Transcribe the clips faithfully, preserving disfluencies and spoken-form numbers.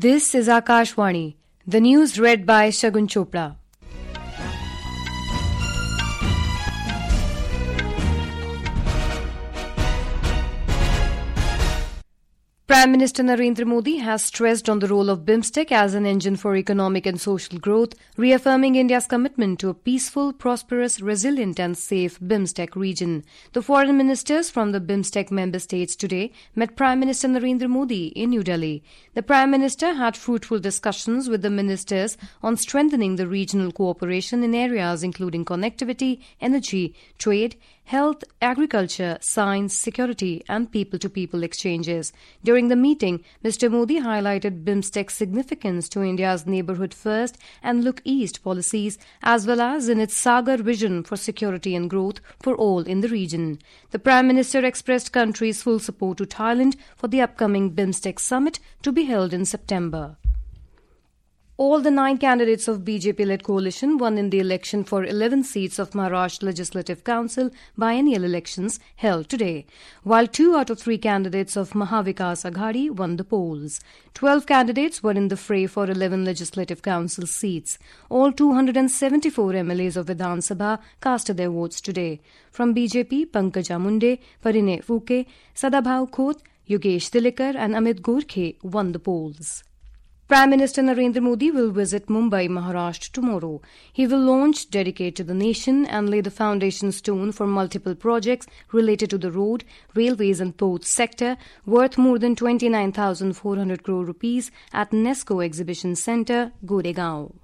This is Akashvani. The news read by Shagun Chopra. Prime Minister Narendra Modi has stressed on the role of BIMSTEC as an engine for economic and social growth, reaffirming India's commitment to a peaceful, prosperous, resilient and safe BIMSTEC region. The foreign ministers from the BIMSTEC member states today met Prime Minister Narendra Modi in New Delhi. The Prime Minister had fruitful discussions with the ministers on strengthening the regional cooperation in areas including connectivity, energy, trade, health, agriculture, science, security and people-to-people exchanges. During the meeting, Mister Modi highlighted BIMSTEC's significance to India's neighbourhood first and look east policies, as well as in its Sagar vision for security and growth for all in the region. The Prime Minister expressed country's full support to Thailand for the upcoming BIMSTEC summit to be held in September. All the nine candidates of B J P-led coalition won in the election for eleven seats of Maharashtra Legislative Council biennial elections held today, while two out of three candidates of Mahavikas Aghadi won the polls. Twelve candidates were in the fray for eleven Legislative Council seats. All two hundred seventy-four M L As of Vidhan Sabha cast their votes today. From B J P, Pankaja Munde, Parinay Fuke, Sadabhav Khot, Yogesh Dilekar and Amit Gorkhe won the polls. Prime Minister Narendra Modi will visit Mumbai, Maharashtra tomorrow. He will launch Dedicate to the Nation and lay the foundation stone for multiple projects related to the road, railways and ports sector worth more than twenty-nine thousand four hundred crore rupees at Nesco Exhibition Centre, Goregaon.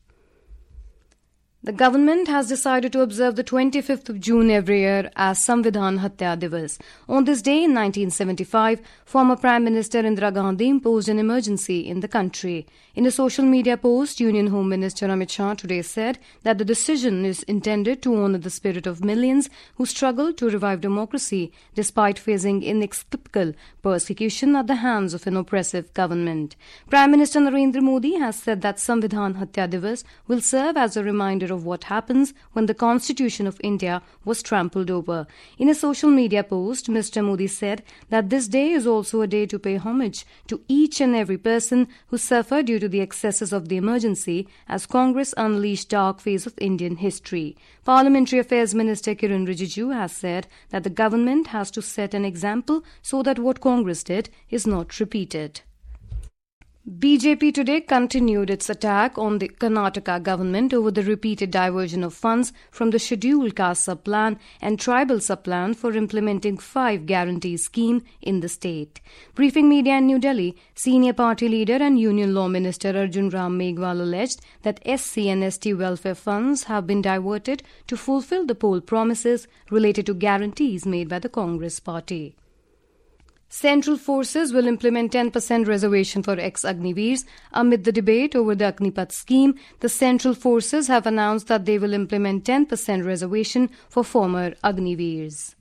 The government has decided to observe the twenty-fifth of June every year as Samvidhan Hatya Divas. On this day in nineteen seventy-five, former Prime Minister Indira Gandhi imposed an emergency in the country. In a social media post, Union Home Minister Amit Shah today said that the decision is intended to honour the spirit of millions who struggled to revive democracy despite facing inexplicable persecution at the hands of an oppressive government. Prime Minister Narendra Modi has said that Samvidhan Hatya Divas will serve as a reminder of what happens when the Constitution of India was trampled over. In a social media post, Mister Modi said that this day is also a day to pay homage to each and every person who suffered due to the excesses of the emergency as Congress unleashed dark phase of Indian history. Parliamentary Affairs Minister Kiran Rijiju has said that the government has to set an example so that what Congress did is not repeated. B J P today continued its attack on the Karnataka government over the repeated diversion of funds from the scheduled caste sub-plan and tribal sub-plan for implementing five guarantee scheme in the state. Briefing media in New Delhi, senior party leader and Union Law Minister Arjun Ram Meghwal alleged that S C and S T welfare funds have been diverted to fulfill the poll promises related to guarantees made by the Congress party. Central forces will implement ten percent reservation for ex-Agniveers. Amid the debate over the Agnipath scheme, the Central forces have announced that they will implement ten percent reservation for former Agniveers.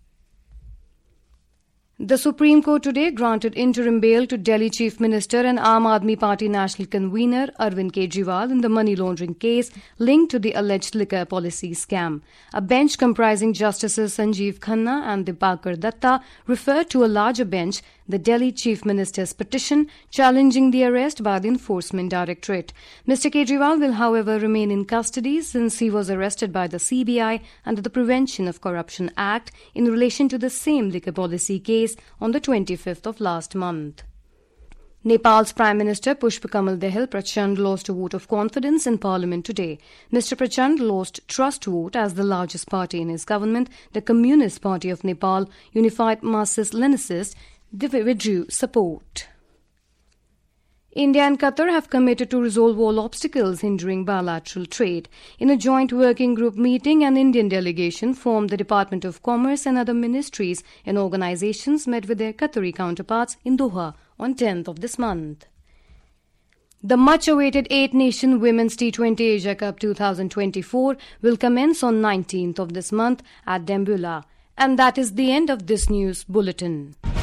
The Supreme Court today granted interim bail to Delhi Chief Minister and Aam Aadmi Party National Convener Arvind Kejriwal in the money laundering case linked to the alleged liquor policy scam. A bench comprising Justices Sanjeev Khanna and Dipakar Datta referred to a larger bench the Delhi Chief Minister's petition challenging the arrest by the Enforcement Directorate. Mister Kejriwal will, however, remain in custody since he was arrested by the C B I under the Prevention of Corruption Act in relation to the same liquor policy case on the twenty-fifth of last month. Nepal's Prime Minister Pushpa Kamal Dahal Prachand lost a vote of confidence in Parliament today. Mister Prachand lost trust vote as the largest party in his government, the Communist Party of Nepal, Unified Marxist-Leninist, withdrew support. India and Qatar have committed to resolve all obstacles hindering bilateral trade. In a joint working group meeting, an Indian delegation formed the Department of Commerce and other ministries and organizations met with their Qatari counterparts in Doha on tenth of this month. The much-awaited eight-nation Women's T twenty Asia Cup twenty twenty-four will commence on nineteenth of this month at Dambulla. And that is the end of this news bulletin.